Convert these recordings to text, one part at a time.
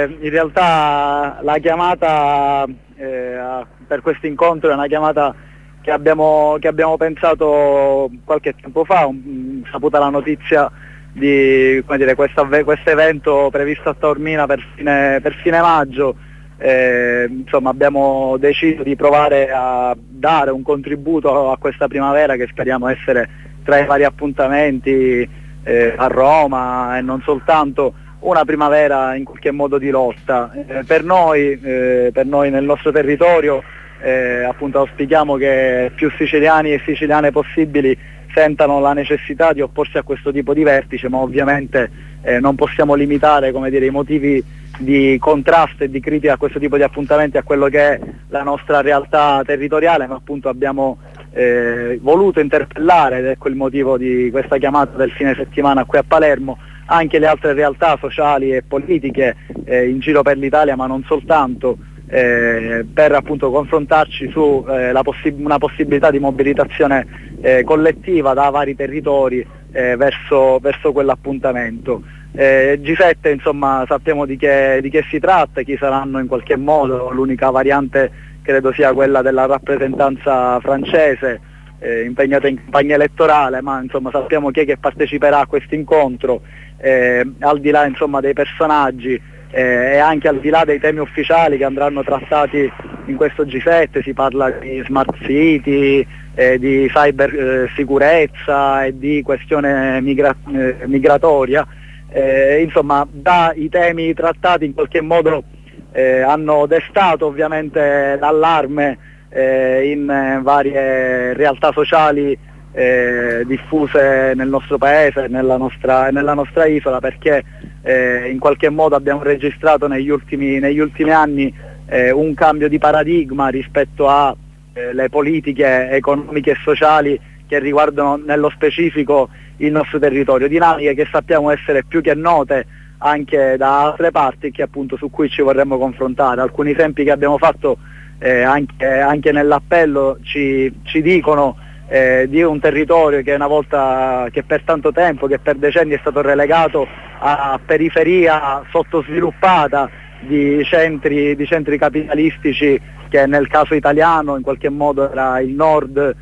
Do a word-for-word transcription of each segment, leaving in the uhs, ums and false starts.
eh, in realtà la chiamata eh, per questo incontro è una chiamata che abbiamo, che abbiamo pensato qualche tempo fa, un, saputa la notizia di come dire, questo evento previsto a Taormina per fine, per fine maggio. Eh, insomma, abbiamo deciso di provare a dare un contributo a questa primavera che speriamo essere tra i vari appuntamenti eh, a Roma e non soltanto, una primavera in qualche modo di lotta. Eh, per noi, eh, per noi nel nostro territorio eh, appunto auspichiamo che più siciliani e siciliane possibili sentano la necessità di opporsi a questo tipo di vertice, ma ovviamente eh, non possiamo limitare, come dire, i motivi di contrasto e di critica a questo tipo di appuntamenti a quello che è la nostra realtà territoriale, ma appunto abbiamo eh, voluto interpellare, ed ecco il motivo di questa chiamata del fine settimana qui a Palermo, anche le altre realtà sociali e politiche eh, in giro per l'Italia, ma non soltanto, eh, per appunto confrontarci su eh, la possi- una possibilità di mobilitazione eh, collettiva da vari territori eh, verso, verso quell'appuntamento. Eh, G sette, insomma, sappiamo di che, di che si tratta, chi saranno in qualche modo, l'unica variante credo sia quella della rappresentanza francese eh, impegnata in campagna elettorale, ma insomma sappiamo chi è che parteciperà a questo incontro, eh, al di là insomma dei personaggi eh, e anche al di là dei temi ufficiali che andranno trattati in questo G sette. Si parla di smart city, eh, di cyber eh, sicurezza e di questione migra- eh, migratoria. Eh, insomma, da i temi trattati in qualche modo eh, hanno destato ovviamente l'allarme eh, in eh, varie realtà sociali eh, diffuse nel nostro paese, nella nostra, nella nostra isola, perché eh, in qualche modo abbiamo registrato negli ultimi, negli ultimi anni eh, un cambio di paradigma rispetto alle politiche economiche e sociali che riguardano nello specifico il nostro territorio, dinamiche che sappiamo essere più che note anche da altre parti, che appunto su cui ci vorremmo confrontare. Alcuni esempi che abbiamo fatto eh, anche, anche nell'appello ci, ci dicono eh, di un territorio che una volta, che per tanto tempo, che per decenni è stato relegato a periferia sottosviluppata di centri, di centri capitalistici, che nel caso italiano in qualche modo era il nord,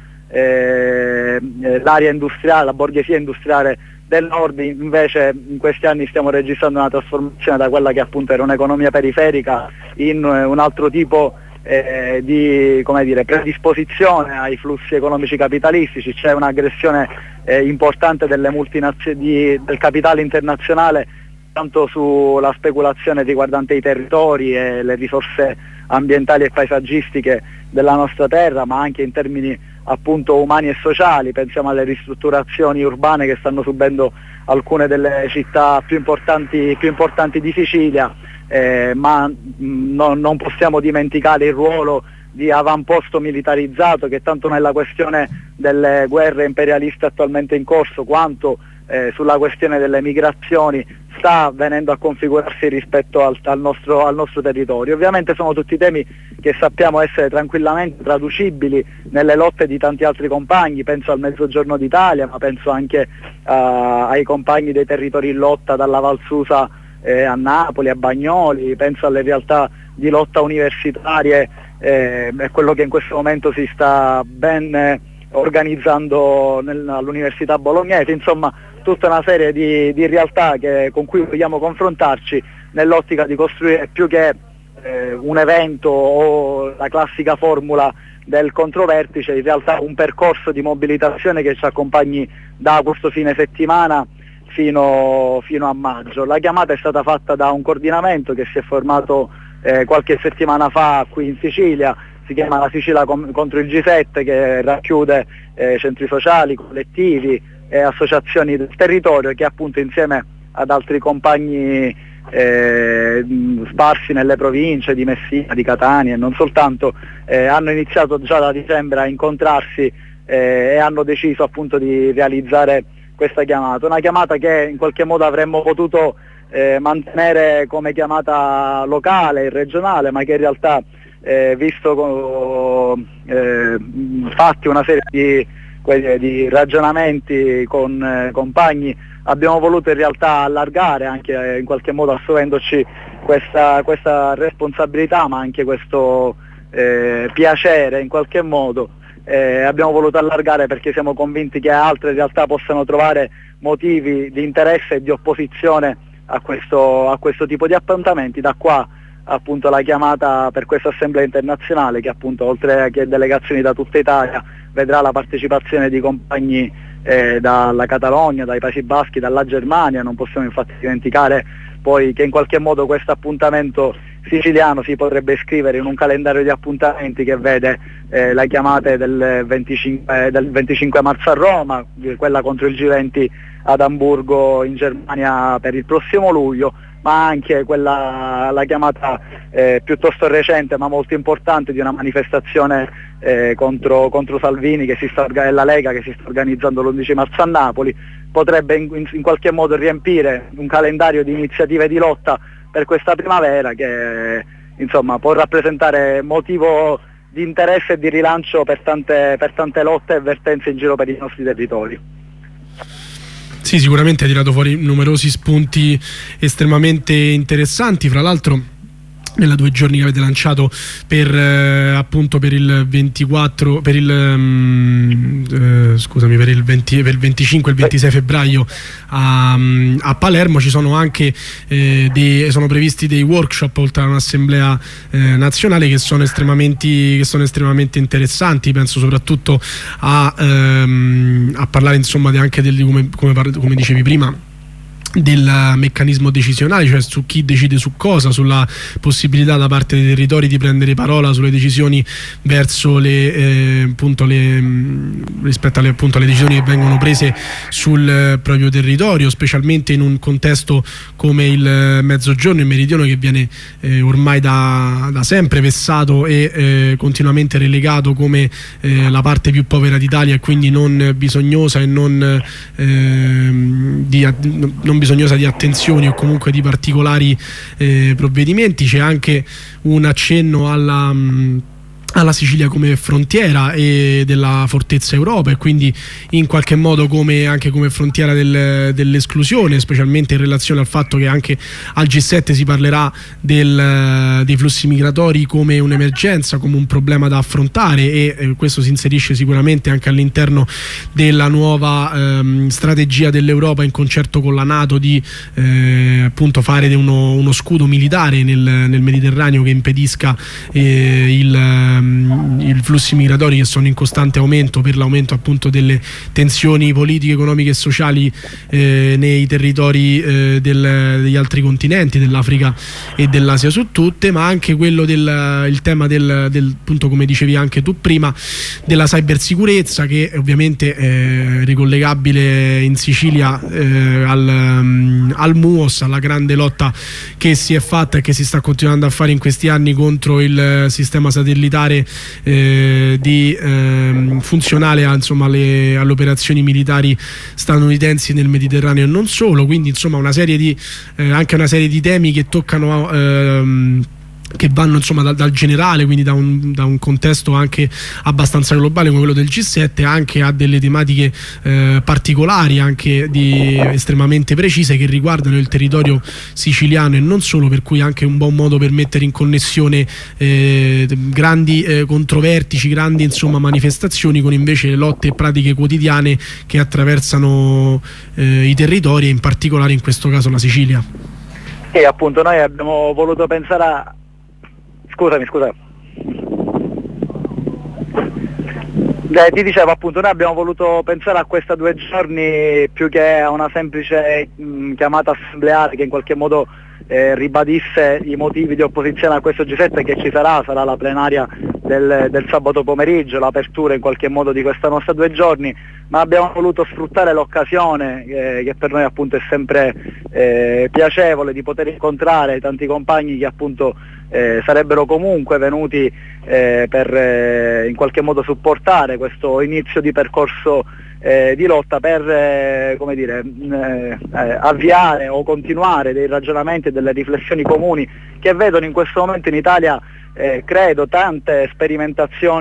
Eh, l'area industriale, la borghesia industriale del nord. Invece in questi anni stiamo registrando una trasformazione da quella che appunto era un'economia periferica in un altro tipo eh, di, come dire, predisposizione ai flussi economici capitalistici. C'è un'aggressione eh, importante delle multinazionali, del capitale internazionale, tanto sulla speculazione riguardante i territori e le risorse ambientali e paesaggistiche della nostra terra, ma anche in termini appunto umani e sociali. Pensiamo alle ristrutturazioni urbane che stanno subendo alcune delle città più importanti, più importanti di Sicilia, eh, ma mh, no, non possiamo dimenticare il ruolo di avamposto militarizzato che tanto nella questione delle guerre imperialiste attualmente in corso quanto eh, sulla questione delle migrazioni sta venendo a configurarsi rispetto al, al, nostro, al nostro territorio. Ovviamente sono tutti temi che sappiamo essere tranquillamente traducibili nelle lotte di tanti altri compagni, penso al Mezzogiorno d'Italia, ma penso anche uh, ai compagni dei territori in lotta dalla Val Susa eh, a Napoli, a Bagnoli, penso alle realtà di lotta universitarie eh, e quello che in questo momento si sta ben eh, organizzando nel, all'Università Bolognese, insomma tutta una serie di, di realtà che, con cui vogliamo confrontarci nell'ottica di costruire più che eh, un evento o la classica formula del controvertice, in realtà un percorso di mobilitazione che ci accompagni da questo fine settimana fino, fino a maggio. La chiamata è stata fatta da un coordinamento che si è formato eh, qualche settimana fa qui in Sicilia, si chiama la Sicilia contro il G sette, che racchiude eh, centri sociali, collettivi e associazioni del territorio che appunto insieme ad altri compagni eh, sparsi nelle province di Messina, di Catania e non soltanto, eh, hanno iniziato già da dicembre a incontrarsi eh, e hanno deciso appunto di realizzare questa chiamata, una chiamata che in qualche modo avremmo potuto eh, mantenere come chiamata locale, regionale, ma che in realtà eh, visto eh, fatti una serie di di ragionamenti con eh, compagni, abbiamo voluto in realtà allargare anche eh, in qualche modo assumendoci questa, questa responsabilità, ma anche questo eh, piacere in qualche modo, eh, abbiamo voluto allargare, perché siamo convinti che altre realtà possano trovare motivi di interesse e di opposizione a questo, a questo tipo di appuntamenti. Da qua appunto la chiamata per questa assemblea internazionale, che appunto oltre che delegazioni da tutta Italia vedrà la partecipazione di compagni eh, dalla Catalogna, dai Paesi Baschi, dalla Germania. Non possiamo infatti dimenticare poi che in qualche modo questo appuntamento siciliano si potrebbe iscrivere in un calendario di appuntamenti che vede eh, la chiamata del venticinque, del venticinque marzo a Roma, quella contro il G venti ad Amburgo in Germania per il prossimo luglio, ma anche quella, la chiamata eh, piuttosto recente ma molto importante di una manifestazione eh, contro, contro Salvini che si sta, e la Lega, che si sta organizzando l'undici marzo a Napoli. Potrebbe in, in, in qualche modo riempire un calendario di iniziative di lotta per questa primavera, che insomma può rappresentare motivo di interesse e di rilancio per tante, per tante lotte e vertenze in giro per i nostri territori. Sì, sicuramente ha tirato fuori numerosi spunti estremamente interessanti. Fra l'altro nella due giorni che avete lanciato per eh, appunto per il ventiquattro, per il um, eh, scusami per il, venti, per il venticinque e il ventisei febbraio a, a Palermo ci sono anche eh, dei, sono previsti dei workshop oltre a un'assemblea eh, nazionale che sono estremamente che sono estremamente interessanti. Penso soprattutto a, ehm, a parlare insomma anche del, come, come, come dicevi prima, del meccanismo decisionale, cioè su chi decide su cosa, sulla possibilità da parte dei territori di prendere parola sulle decisioni verso le, eh, appunto le rispetto alle, appunto, alle decisioni che vengono prese sul eh, proprio territorio, specialmente in un contesto come il Mezzogiorno, il Meridione, che viene eh, ormai da, da sempre vessato e eh, continuamente relegato come eh, la parte più povera d'Italia e quindi non bisognosa e non, eh, di, non bisognosa di attenzioni o comunque di particolari eh, provvedimenti. C'è anche un accenno alla mh, alla Sicilia come frontiera e della fortezza Europa, e quindi in qualche modo come, anche come frontiera del, dell'esclusione, specialmente in relazione al fatto che anche al G sette si parlerà del, dei flussi migratori come un'emergenza, come un problema da affrontare, e eh, questo si inserisce sicuramente anche all'interno della nuova ehm, strategia dell'Europa in concerto con la NATO di eh, appunto fare uno, uno scudo militare nel, nel Mediterraneo che impedisca eh, il i flussi migratori che sono in costante aumento per l'aumento appunto delle tensioni politiche, economiche e sociali eh, nei territori eh, del, degli altri continenti, dell'Africa e dell'Asia su tutte, ma anche quello del il tema del, del appunto, come dicevi anche tu prima, della cybersicurezza, che è ovviamente è ricollegabile in Sicilia eh, al, um, al M U O S, alla grande lotta che si è fatta e che si sta continuando a fare in questi anni contro il sistema satellitare Eh, di, eh, funzionale a, insomma, alle, alle operazioni militari statunitensi nel Mediterraneo e non solo. Quindi insomma una serie di eh, anche una serie di temi che toccano ehm, che vanno insomma dal, dal generale, quindi da un, da un contesto anche abbastanza globale come quello del G sette, anche a delle tematiche eh, particolari, anche di, estremamente precise, che riguardano il territorio siciliano e non solo, per cui anche un buon modo per mettere in connessione eh, grandi eh, controvertici, grandi insomma manifestazioni con invece le lotte e pratiche quotidiane che attraversano eh, i territori, e in particolare in questo caso la Sicilia. E appunto noi abbiamo voluto pensare a Scusami, scusa. Eh, ti dicevo appunto, noi abbiamo voluto pensare a questa due giorni più che a una semplice mh, chiamata assembleare che in qualche modo eh, ribadisse i motivi di opposizione a questo G sette che ci sarà, sarà la plenaria del, del sabato pomeriggio, l'apertura in qualche modo di questa nostra due giorni, ma abbiamo voluto sfruttare l'occasione eh, che per noi appunto è sempre eh, piacevole, di poter incontrare tanti compagni che appunto eh, sarebbero comunque venuti eh, per eh, in qualche modo supportare questo inizio di percorso eh, di lotta, per eh, come dire, eh, eh, avviare o continuare dei ragionamenti e delle riflessioni comuni che vedono in questo momento in Italia Eh, credo tante sperimentazioni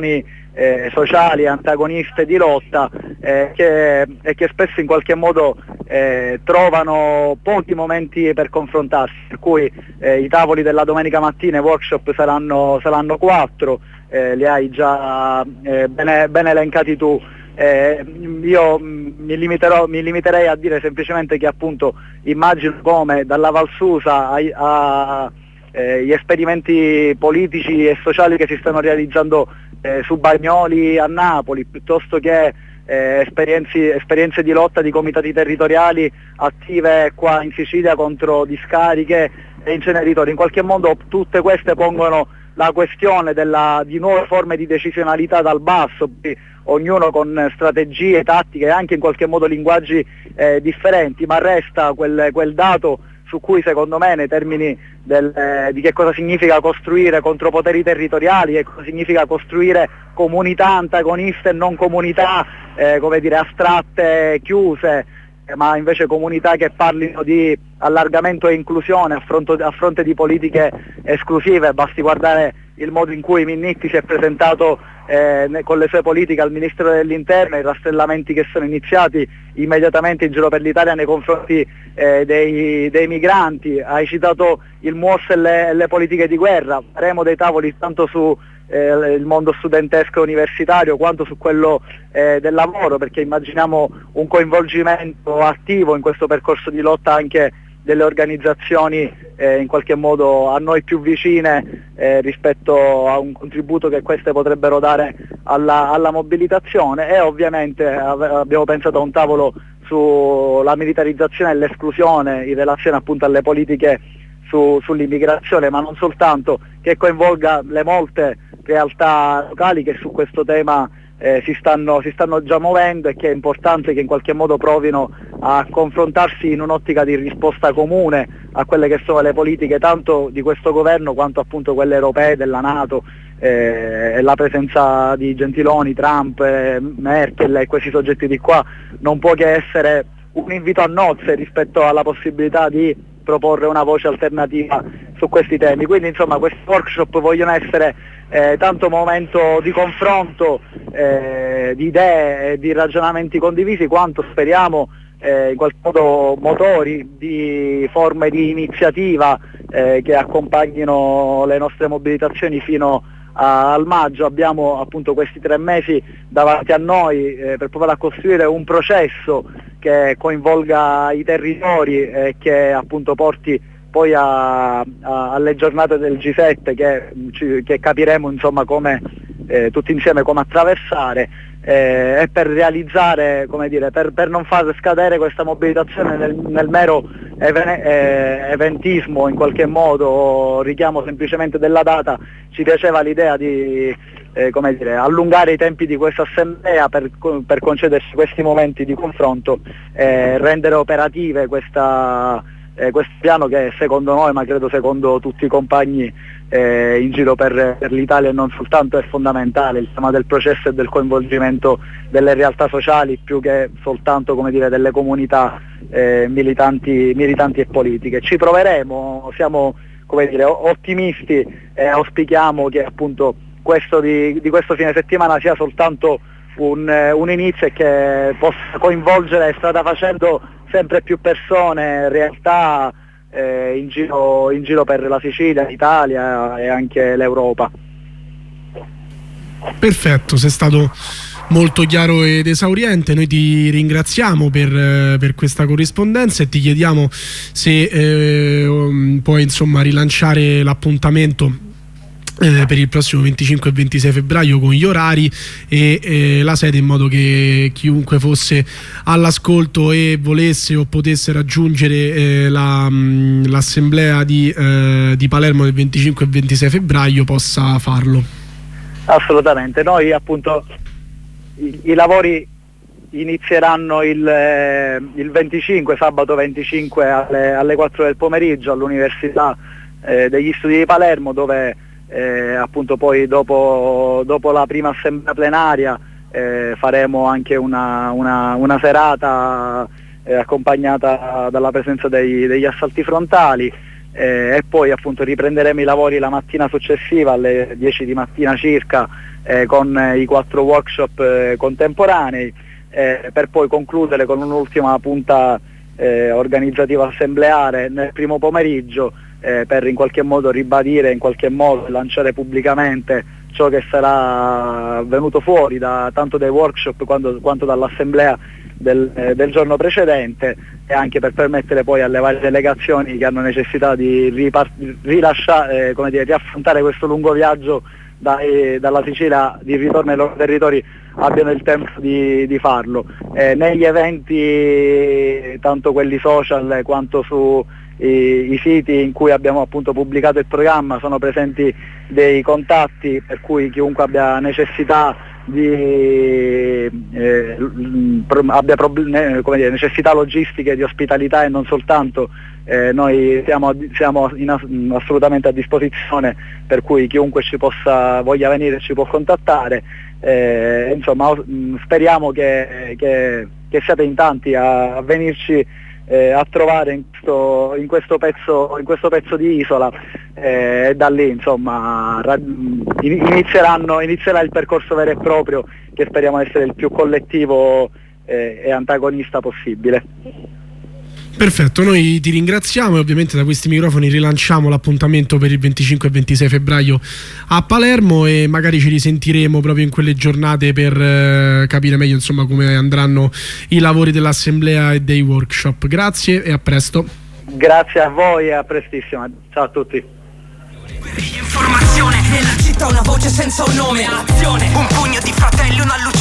eh, sociali, antagoniste di lotta eh, che, e che spesso in qualche modo eh, trovano pochi momenti per confrontarsi, per cui eh, i tavoli della domenica mattina, i workshop saranno, saranno quattro, eh, li hai già eh, bene, bene elencati tu. Eh, io mi, limiterò, mi limiterei a dire semplicemente che appunto immagino come dalla Valsusa a, a eh, gli esperimenti politici e sociali che si stanno realizzando eh, su Bagnoli a Napoli, piuttosto che eh, esperienze, esperienze di lotta di comitati territoriali attive qua in Sicilia contro discariche e inceneritori, in qualche modo tutte queste pongono la questione della, di nuove forme di decisionalità dal basso, ognuno con strategie, tattiche e anche in qualche modo linguaggi eh, differenti, ma resta quel, quel dato su cui secondo me nei termini del, eh, di che cosa significa costruire contropoteri territoriali, che cosa significa costruire comunità antagoniste e non comunità eh, come dire, astratte, chiuse, eh, ma invece comunità che parlino di allargamento e inclusione a fronte, a fronte di politiche esclusive. Basti guardare il modo in cui Minniti si è presentato eh, con le sue politiche al Ministero dell'Interno, i rastrellamenti che sono iniziati immediatamente in giro per l'Italia nei confronti eh, dei, dei migranti. Hai citato il M U O S e le, le politiche di guerra, faremo dei tavoli tanto su eh, il mondo studentesco universitario quanto su quello eh, del lavoro, perché immaginiamo un coinvolgimento attivo in questo percorso di lotta anche delle organizzazioni eh, in qualche modo a noi più vicine eh, rispetto a un contributo che queste potrebbero dare alla, alla mobilitazione, e ovviamente ave- abbiamo pensato a un tavolo sulla militarizzazione e l'esclusione in relazione appunto alle politiche su, sull'immigrazione, ma non soltanto, che coinvolga le molte realtà locali che su questo tema Eh, si, stanno, si stanno già muovendo, e che è importante che in qualche modo provino a confrontarsi in un'ottica di risposta comune a quelle che sono le politiche tanto di questo governo quanto appunto quelle europee, della NATO, eh, e la presenza di Gentiloni, Trump, eh, Merkel e questi soggetti di qua non può che essere un invito a nozze rispetto alla possibilità di proporre una voce alternativa su questi temi. Quindi insomma questi workshop vogliono essere eh, tanto momento di confronto, eh, di idee e di ragionamenti condivisi, quanto speriamo eh, in qualche modo motori di forme di iniziativa eh, che accompagnino le nostre mobilitazioni fino a, al maggio. Abbiamo appunto questi tre mesi davanti a noi eh, per provare a costruire un processo che coinvolga i territori e che appunto porti poi a, a, alle giornate del G sette che, che capiremo insomma come eh, tutti insieme come attraversare, eh, e per realizzare, come dire, per, per non far scadere questa mobilitazione nel, nel mero even- eh, eventismo in qualche modo, richiamo semplicemente della data. Ci piaceva l'idea di Eh, come dire, allungare i tempi di questa assemblea per, per concedersi questi momenti di confronto e eh, rendere operative questa, eh, questo piano che secondo noi, ma credo secondo tutti i compagni eh, in giro per, per l'Italia e non soltanto, è fondamentale, il tema del processo e del coinvolgimento delle realtà sociali più che soltanto, come dire, delle comunità eh, militanti, militanti e politiche. Ci proveremo, siamo, come dire, ottimisti e auspichiamo che appunto questo di, di questo fine settimana sia soltanto un, un inizio e che possa coinvolgere strada facendo sempre più persone, realtà eh, in, giro, in giro per la Sicilia, l'Italia e anche l'Europa. Perfetto, sei stato molto chiaro ed esauriente. Noi ti ringraziamo per, per questa corrispondenza e ti chiediamo se eh, puoi insomma rilanciare l'appuntamento Eh, per il prossimo venticinque e ventisei febbraio con gli orari e eh, la sede, in modo che chiunque fosse all'ascolto e volesse o potesse raggiungere eh, la, mh, l'assemblea di, eh, di Palermo del venticinque e ventisei febbraio possa farlo. Assolutamente, noi appunto i, i lavori inizieranno il, eh, il venticinque, sabato venticinque alle, alle quattro del pomeriggio all'Università eh, degli Studi di Palermo, dove Eh, appunto poi dopo, dopo la prima assemblea plenaria eh, faremo anche una, una, una serata eh, accompagnata dalla presenza dei, degli assalti frontali. eh, e poi appunto riprenderemo i lavori la mattina successiva alle dieci di mattina circa eh, con eh, i quattro workshop eh, contemporanei, eh, per poi concludere con un'ultima punta eh, organizzativa assembleare nel primo pomeriggio, eh, per in qualche modo ribadire, in qualche modo lanciare pubblicamente ciò che sarà venuto fuori da, tanto dai workshop quanto, quanto dall'assemblea del, eh, del giorno precedente, e anche per permettere poi alle varie delegazioni che hanno necessità di ripart- rilasciare, eh, come dire, riaffrontare questo lungo viaggio dai, dalla Sicilia di ritorno ai loro territori, abbiano il tempo di, di farlo. Eh, negli eventi, tanto quelli social quanto su I, i siti in cui abbiamo appunto pubblicato il programma, sono presenti dei contatti per cui chiunque abbia necessità di eh, pro, abbia problem- come dire, necessità logistiche di ospitalità e non soltanto, eh, noi siamo, siamo in ass- assolutamente a disposizione, per cui chiunque ci possa voglia venire ci può contattare. Eh, insomma, speriamo che, che, che siate in tanti a, a venirci Eh, a trovare in questo, in questo pezzo in questo pezzo di isola, eh, e da lì insomma ra- inizieranno, inizierà il percorso vero e proprio, che speriamo essere il più collettivo eh, e antagonista possibile. Perfetto, noi ti ringraziamo e ovviamente da questi microfoni rilanciamo l'appuntamento per il venticinque e ventisei febbraio a Palermo, e magari ci risentiremo proprio in quelle giornate per eh, capire meglio insomma come andranno i lavori dell'assemblea e dei workshop. Grazie e a presto. Grazie a voi e a prestissimo. Ciao a tutti. Informazione nella città, una voce senza un nome, azione, un pugno di fratelli, una luce.